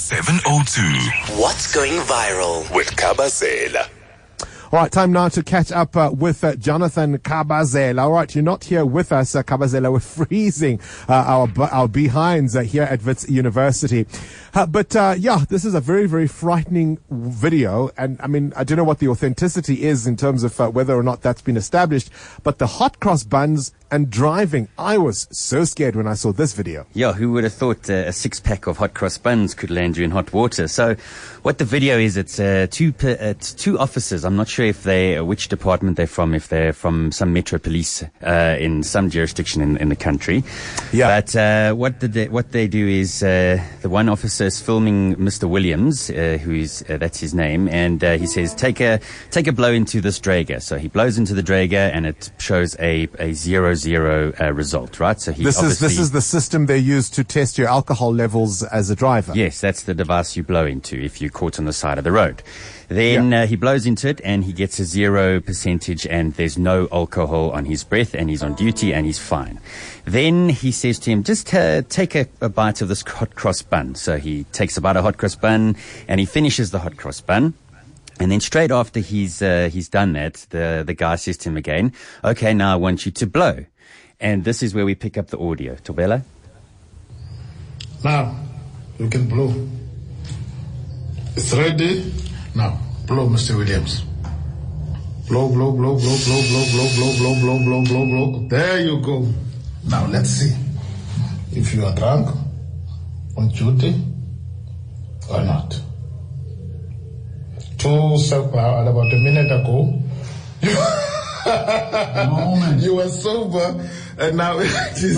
702. What's going viral with Kabazela? All right, time now to catch up with Jonathan Kabazela. All right, you're not here with us, Kabazela. We're freezing our behinds here at Wits University. But this is a very, very frightening video. And I mean, I don't know what the authenticity is in terms of whether or not that's been established. But the hot cross buns and driving, I was so scared when I saw this video. Yeah, who would have thought a six-pack of hot cross buns could land you in hot water? So what the video is, it's two officers. I'm not sure if which department they're from, if they're from some metro police in some jurisdiction in the country. Yeah. But what they do is the one officer is filming Mr. Williams, that's his name, and he says, take a blow into this Draeger. So he blows into the Draeger, and it shows a 0-0 result, right? So this is the system they use to test your alcohol levels as a driver. Yes, that's the device you blow into if you're caught on the side of the road. Then he blows into it and he gets a 0% and there's no alcohol on his breath and he's on duty and he's fine. Then he says to him, just take a bite of this hot cross bun. So he takes a bite of hot cross bun and he finishes the hot cross bun. And then straight after he's done that, the guy says to him again, okay, now I want you to blow. And this is where we pick up the audio. Tobela? Now, you can blow. It's ready. Now, blow, Mr. Williams. Blow, blow, blow, blow, blow, blow, blow, blow, blow, blow, blow, blow, blow. There you go. Now, let's see if you are drunk, on duty, or not. About a minute ago, you were sober, and now it is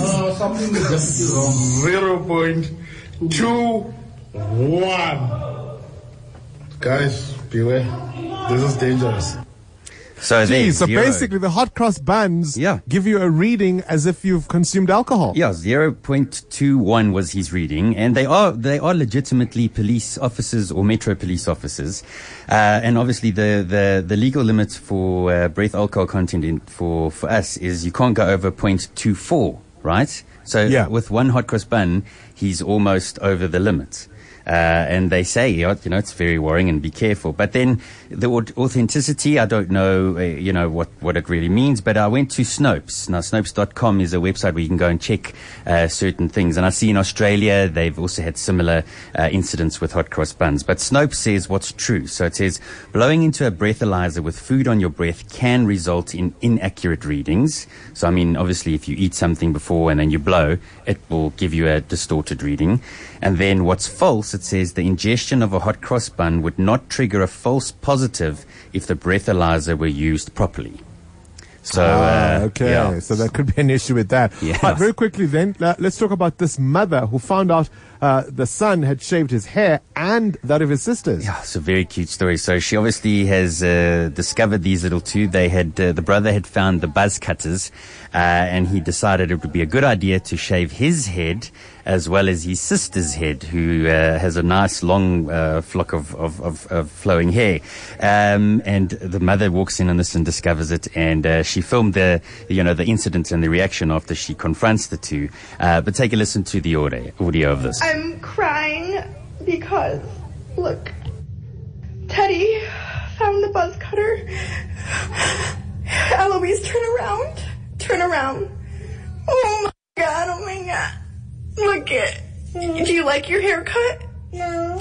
0.21. Guys, beware. This is dangerous. So basically the hot cross buns give you a reading as if you've consumed alcohol. Yeah, 0.21 was his reading, and they are legitimately police officers or metro police officers, and obviously the legal limit for breath alcohol content for us is you can't go over 0.24, right? So with one hot cross bun, he's almost over the limit. And they say, it's very worrying and be careful. But then the authenticity, I don't know, what it really means. But I went to Snopes. Now, Snopes.com is a website where you can go and check certain things. And I see in Australia, they've also had similar incidents with hot cross buns. But Snopes says what's true. So it says, blowing into a breathalyzer with food on your breath can result in inaccurate readings. So, I mean, obviously, if you eat something before and then you blow, it will give you a distorted reading. And then what's false, it says the ingestion of a hot cross bun would not trigger a false positive if the breathalyzer were used properly. So, so there could be an issue with that. Yeah. But very quickly then, let's talk about this mother who found out the son had shaved his hair and that of his sisters. Yeah, it's a very cute story. So she obviously has discovered these little two. They had the brother had found the buzz cutters, and he decided it would be a good idea to shave his head as well as his sister's head, who has a nice long flock of flowing hair. And the mother walks in on this and discovers it, and she filmed the incident and the reaction after she confronts the two. But take a listen to the audio of this. I'm crying because, look, Teddy found the buzz cutter. Eloise, turn around. Oh my God. Look it. Do you like your haircut? No.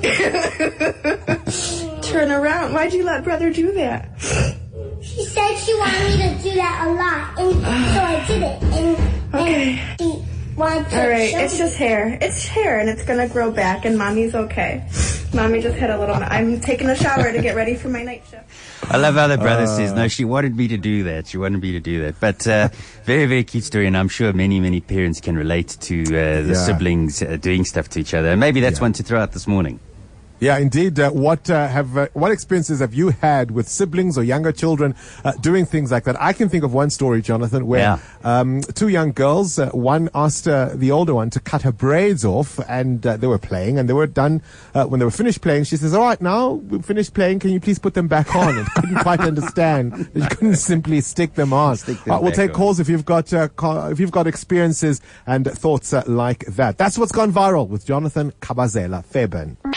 Turn around. Why'd you let brother do that? She said she wanted me to do that a lot, and so I did it. And she wanted to. All right, it's just hair. It's hair, and it's gonna grow back, and mommy's okay. Mommy just had a little. I'm taking a shower to get ready for my night shift. I love how the brother says, no, she wanted me to do that. But very, very cute story, and I'm sure many, many parents can relate to the siblings doing stuff to each other. And maybe that's one to throw out this morning. Yeah, indeed. What experiences have you had with siblings or younger children doing things like that? I can think of one story, Jonathan, where two young girls, one asked the older one to cut her braids off, and they were playing, and they were done. When they were finished playing, she says, "All right, now we've finished playing. Can you please put them back on?" And couldn't quite understand that you couldn't simply stick them on. We'll take calls if you've got experiences and thoughts like that. That's what's gone viral with Jonathan Kabazela. Fairburn.